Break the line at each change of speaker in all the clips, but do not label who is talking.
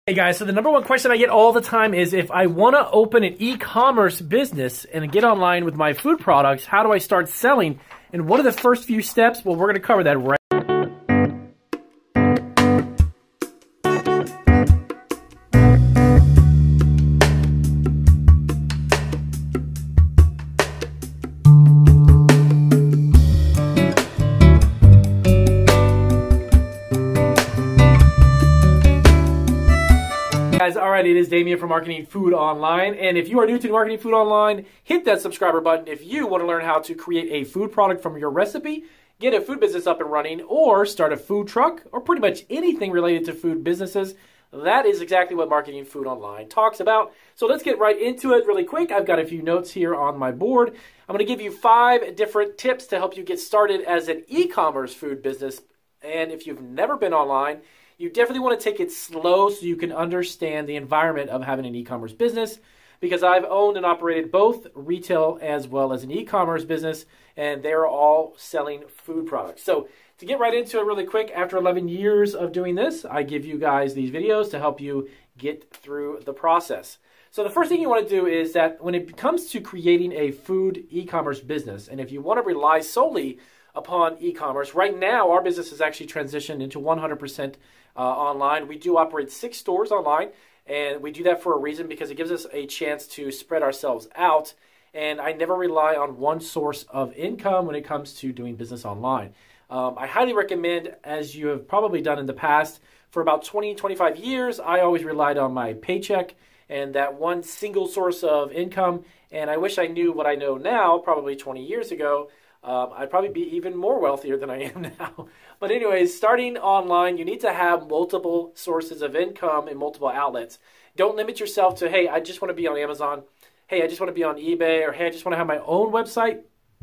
Hey guys, so the number one question I get all the time is if I want to open an e-commerce business and get online with my food products, how do I start selling? And what are the first few steps? Well, we're going to cover that right. Guys, alright, it is Damien from Marketing Food Online, and if you are new to Marketing Food Online, hit that subscriber button if you want to learn how to create a food product from your recipe, get a food business up and running, or start a food truck, or pretty much anything related to food businesses. That is exactly what Marketing Food Online talks about. So let's get right into it really quick. I've got a few notes here on my board. I'm going to give you 5 different tips to help you get started as an e-commerce food business, and if you've never been online, you definitely want to take it slow so you can understand the environment of having an e-commerce business, because I've owned and operated both retail as well as an e-commerce business, and they're all selling food products. So to get right into it really quick, after 11 years of doing this, I give you guys these videos to help you get through the process. So the first thing you want to do is that when it comes to creating a food e-commerce business, and if you want to rely solely upon e-commerce, right now our business has actually transitioned into 100% online. We do operate 6 stores online, and we do that for a reason, because it gives us a chance to spread ourselves out, and I never rely on one source of income when it comes to doing business online. I highly recommend, as you have probably done in the past, for about 20-25 years, I always relied on my paycheck and that one single source of income, and I wish I knew what I know now, probably 20 years ago. I'd probably be even more wealthier than I am now. But anyways, starting online, you need to have multiple sources of income and multiple outlets. Don't limit yourself to, hey, I just want to be on Amazon. Hey, I just want to be on eBay. Or hey, I just want to have my own website.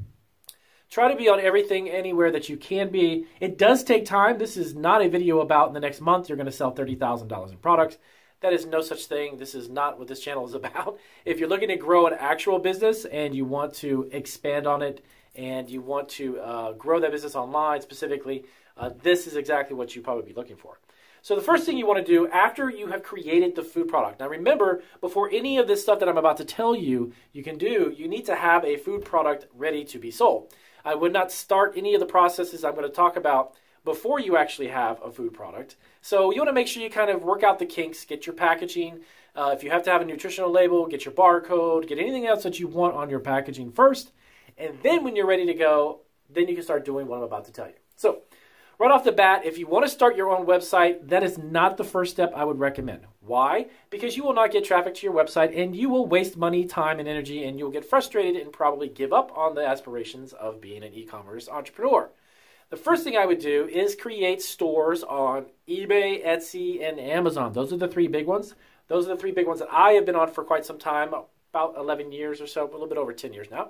Try to be on everything, anywhere that you can be. It does take time. This is not a video about in the next month you're going to sell $30,000 in products. That is no such thing. This is not what this channel is about. If you're looking to grow an actual business and you want to expand on it, and you want to grow that business online specifically, this is exactly what you probably be looking for. So the first thing you want to do after you have created the food product, now remember, before any of this stuff that I'm about to tell you can do, you need to have a food product ready to be sold. I would not start any of the processes I'm going to talk about before you actually have a food product. So you want to make sure you kind of work out the kinks, get your packaging. If you have to have a nutritional label, get your barcode, get anything else that you want on your packaging first. And then when you're ready to go, then you can start doing what I'm about to tell you. So right off the bat, if you want to start your own website, that is not the first step I would recommend. Why? Because you will not get traffic to your website, and you will waste money, time, and energy, and you'll get frustrated and probably give up on the aspirations of being an e-commerce entrepreneur. The first thing I would do is create stores on eBay, Etsy, and Amazon. Those are the 3 big ones. Those are the 3 big ones that I have been on for quite some time, about 11 years or so, a little bit over 10 years now.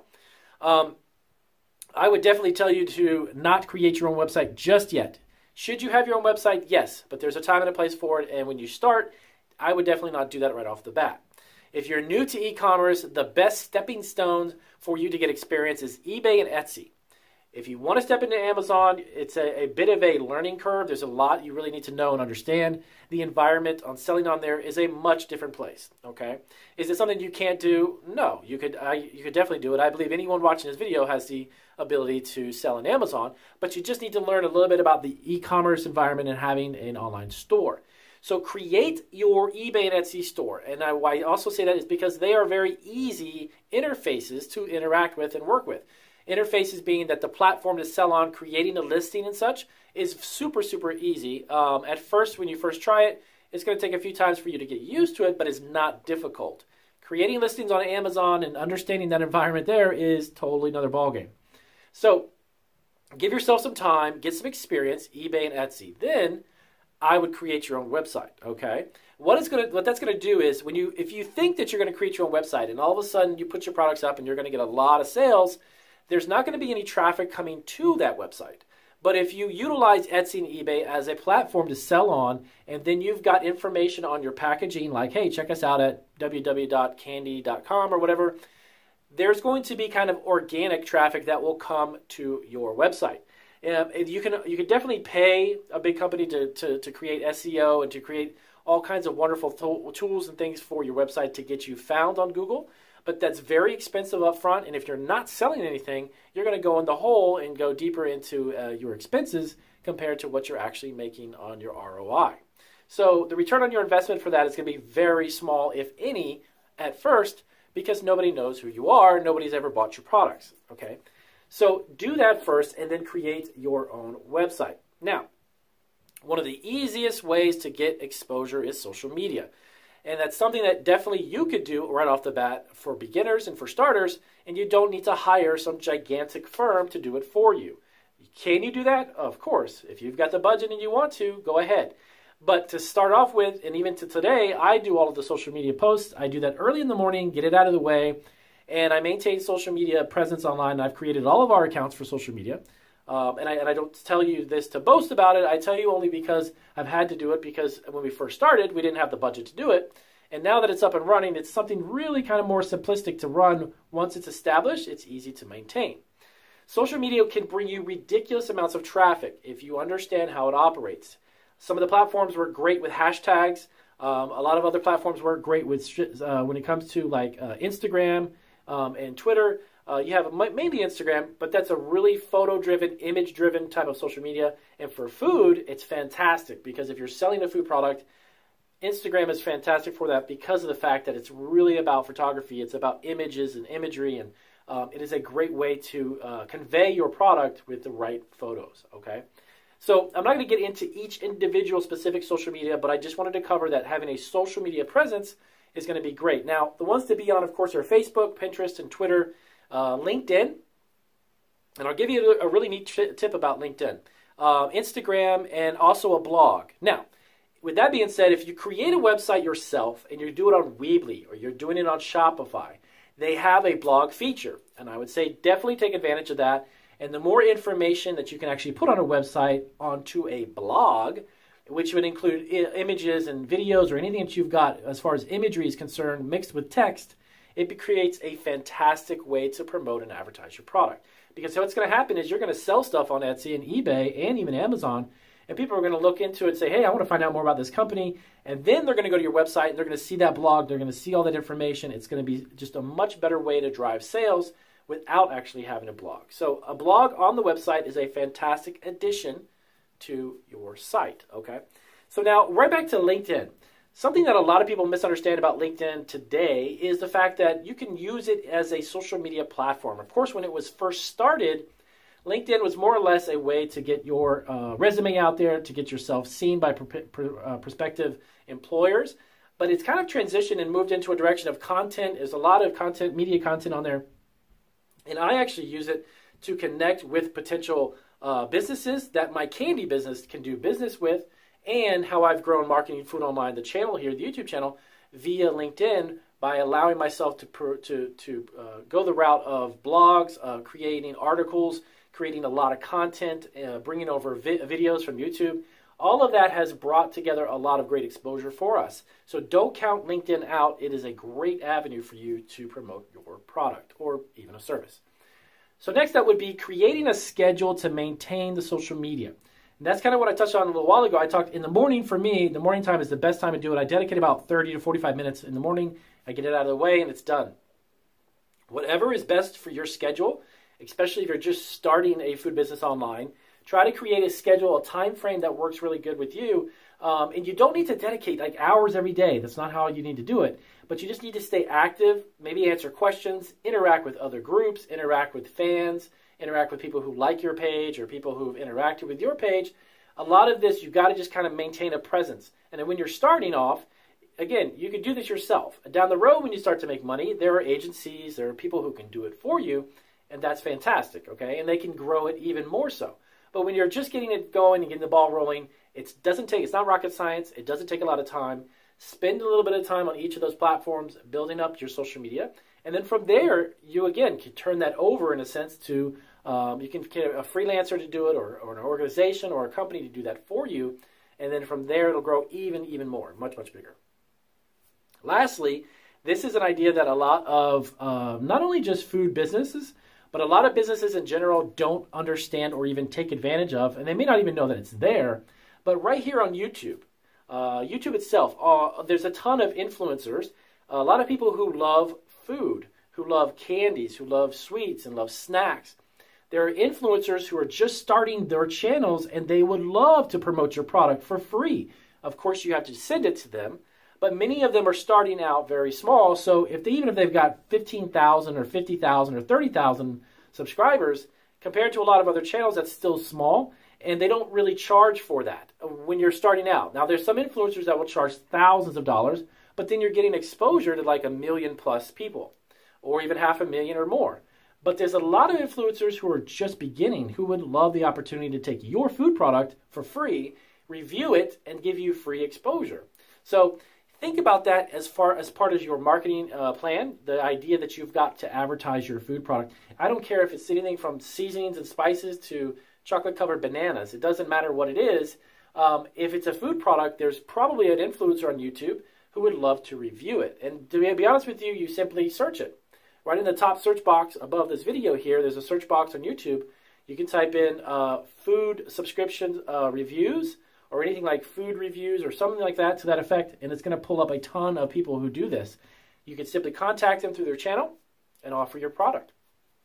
I would definitely tell you to not create your own website just yet. Should you have your own website? Yes, but there's a time and a place for it, and when you start, I would definitely not do that right off the bat. If you're new to e-commerce, the best stepping stones for you to get experience is eBay and Etsy. If you want to step into Amazon, it's a bit of a learning curve. There's a lot you really need to know and understand. The environment on selling on there is a much different place, okay? Is it something you can't do? No, you could definitely do it. I believe anyone watching this video has the ability to sell on Amazon, but you just need to learn a little bit about the e-commerce environment and having an online store. So create your eBay and Etsy store. And why I also say that is because they are very easy interfaces to interact with and work with. Interfaces being that the platform to sell on, creating a listing and such, is super, super easy. At first, when you first try it, it's going to take a few times for you to get used to it, but it's not difficult. Creating listings on Amazon and understanding that environment there is totally another ballgame. So give yourself some time, get some experience, eBay and Etsy. Then I would create your own website, okay? What that's going to do is if you think that you're going to create your own website and all of a sudden you put your products up and you're going to get a lot of sales, there's not going to be any traffic coming to that website. But if you utilize Etsy and eBay as a platform to sell on, and then you've got information on your packaging like, hey, check us out at www.candy.com or whatever, there's going to be kind of organic traffic that will come to your website. You can definitely pay a big company to create SEO and to create all kinds of wonderful tools and things for your website to get you found on Google. But that's very expensive up front, and if you're not selling anything, you're going to go in the hole and go deeper into your expenses compared to what you're actually making on your ROI. So the return on your investment for that is going to be very small, if any, at first, because nobody knows who you are. Nobody's ever bought your products, okay? So do that first and then create your own website. Now, one of the easiest ways to get exposure is social media. And that's something that definitely you could do right off the bat for beginners and for starters, and you don't need to hire some gigantic firm to do it for you. Can you do that? Of course. If you've got the budget and you want to, go ahead. But to start off with, and even to today, I do all of the social media posts. I do that early in the morning, get it out of the way, and I maintain social media presence online. I've created all of our accounts for social media. And I don't tell you this to boast about it. I tell you only because I've had to do it, because when we first started, we didn't have the budget to do it. And now that it's up and running, it's something really kind of more simplistic to run. Once it's established, it's easy to maintain. Social media can bring you ridiculous amounts of traffic if you understand how it operates. Some of the platforms work great with hashtags. A lot of other platforms work great with when it comes to like Instagram and Twitter. You have mainly Instagram, but that's a really photo-driven, image-driven type of social media. And for food, it's fantastic because if you're selling a food product, Instagram is fantastic for that because of the fact that it's really about photography. It's about images and imagery, and it is a great way to convey your product with the right photos, okay? So I'm not going to get into each individual specific social media, but I just wanted to cover that having a social media presence is going to be great. Now, the ones to be on, of course, are Facebook, Pinterest, and Twitter. LinkedIn, and I'll give you a really neat tip about LinkedIn, Instagram, and also a blog. Now, with that being said, if you create a website yourself and you do it on Weebly or you're doing it on Shopify, they have a blog feature, and I would say definitely take advantage of that. And the more information that you can actually put on a website onto a blog, which would include images and videos or anything that you've got as far as imagery is concerned mixed with text, it creates a fantastic way to promote and advertise your product. Because what's going to happen is you're going to sell stuff on Etsy and eBay and even Amazon, and people are going to look into it and say, hey, I want to find out more about this company. And then they're going to go to your website and they're going to see that blog. They're going to see all that information. It's going to be just a much better way to drive sales without actually having a blog. So a blog on the website is a fantastic addition to your site, okay? So now, right back to LinkedIn. Something that a lot of people misunderstand about LinkedIn today is the fact that you can use it as a social media platform. Of course, when it was first started, LinkedIn was more or less a way to get your resume out there, to get yourself seen by prospective employers. But it's kind of transitioned and moved into a direction of content. There's a lot of content, media content on there. And I actually use it to connect with potential businesses that my candy business can do business with, and how I've grown Marketing Food Online, the channel here, the YouTube channel, via LinkedIn by allowing myself to go the route of blogs, creating articles, creating a lot of content, bringing over videos from YouTube. All of that has brought together a lot of great exposure for us. So don't count LinkedIn out. It is a great avenue for you to promote your product or even a service. So next up would be creating a schedule to maintain the social media. And that's kind of what I touched on a little while ago. I talked in the morning. For me, the morning time is the best time to do it. I dedicate about 30 to 45 minutes in the morning. I get it out of the way and it's done. Whatever is best for your schedule, especially if you're just starting a food business online, try to create a schedule, a time frame that works really good with you. And you don't need to dedicate like hours every day. That's not how you need to do it. But you just need to stay active, maybe answer questions, interact with other groups, interact with fans, interact with people who like your page or people who've interacted with your page. A lot of this, you've got to just kind of maintain a presence. And then when you're starting off, again, you can do this yourself. Down the road, when you start to make money, there are agencies, there are people who can do it for you, and that's fantastic, okay? And they can grow it even more so. But when you're just getting it going and getting the ball rolling, it's not rocket science. It doesn't take a lot of time. Spend a little bit of time on each of those platforms, building up your social media. And then from there, you, again, can turn that over, in a sense, to you can get a freelancer to do it, or an organization or a company to do that for you. And then from there, it'll grow even more, much bigger. Lastly, this is an idea that a lot of not only just food businesses, but a lot of businesses in general don't understand or even take advantage of, and they may not even know that it's there. But right here on YouTube, YouTube itself, there's a ton of influencers, a lot of people who love food, who love candies, who love sweets and love snacks. There are influencers who are just starting their channels and they would love to promote your product for free. Of course, you have to send it to them, but many of them are starting out very small. So even if they've got 15,000 or 50,000 or 30,000 subscribers, compared to a lot of other channels, that's still small. And they don't really charge for that when you're starting out. Now, there's some influencers that will charge thousands of dollars, but then you're getting exposure to like 1 million plus people, or even 500,000 or more. But there's a lot of influencers who are just beginning who would love the opportunity to take your food product for free, review it, and give you free exposure. So think about that as part of your marketing plan, the idea that you've got to advertise your food product. I don't care if it's anything from seasonings and spices to chocolate-covered bananas. It doesn't matter what it is. If it's a food product, there's probably an influencer on YouTube who would love to review it. And to be honest with you, you simply search it. Right in the top search box above this video here, there's a search box on YouTube. You can type in food subscription reviews or anything like food reviews or something like that to that effect, and it's going to pull up a ton of people who do this. You can simply contact them through their channel and offer your product.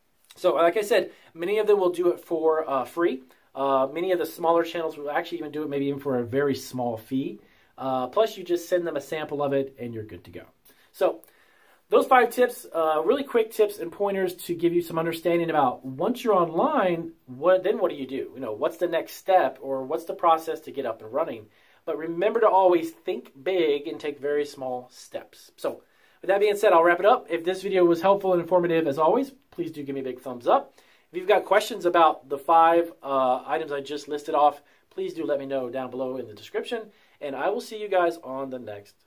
So like I said, many of them will do it for free. Many of the smaller channels will actually even do it maybe even for a very small fee. Plus, you just send them a sample of it and you're good to go. So those 5 tips, really quick tips and pointers to give you some understanding about once you're online, what do you do? You know, what's the next step or what's the process to get up and running? But remember to always think big and take very small steps. So with that being said, I'll wrap it up. If this video was helpful and informative, as always, please do give me a big thumbs up. If you've got questions about the 5 items I just listed off, please do let me know down below in the description. And I will see you guys on the next